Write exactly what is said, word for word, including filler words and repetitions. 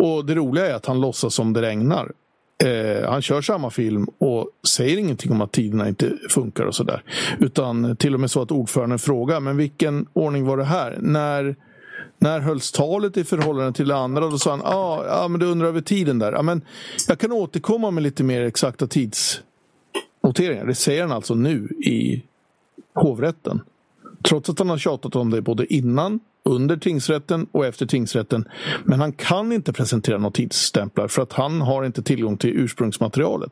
Och det roliga är att han låtsas som det regnar. Eh, han kör samma film och säger ingenting om att tiderna inte funkar och sådär. Utan till och med så att ordföranden frågar, men vilken ordning var det här? När, när hölls talet i förhållande till det andra? Och då sa han, ah, ja men du undrar över tiden där. Ja, men jag kan återkomma med lite mer exakta tidsnoteringar. Det säger han alltså nu i hovrätten. Trots att han har tjatat om det både innan, under tingsrätten och efter tingsrätten. Men han kan inte presentera några tidsstämplar för att han har inte tillgång till ursprungsmaterialet.